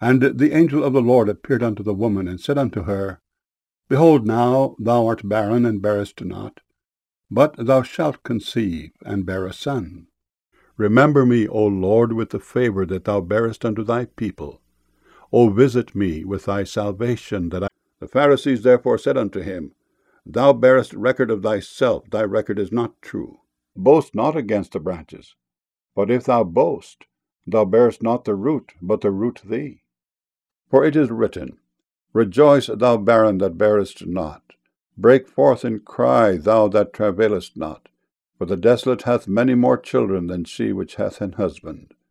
And the angel of the Lord appeared unto the woman, and said unto her, Behold, now thou art barren, and bearest not, but thou shalt conceive, and bear a son. Remember me, O Lord, with the favour that thou bearest unto thy people. O visit me with thy salvation, that I... The Pharisees therefore said unto him, Thou bearest record of thyself, thy record is not true. Boast not against the branches. But if thou boast, thou bearest not the root, but the root thee. For it is written, Rejoice, thou barren that bearest not. Break forth and cry, thou that travailest not. For the desolate hath many more children than she which hath an husband.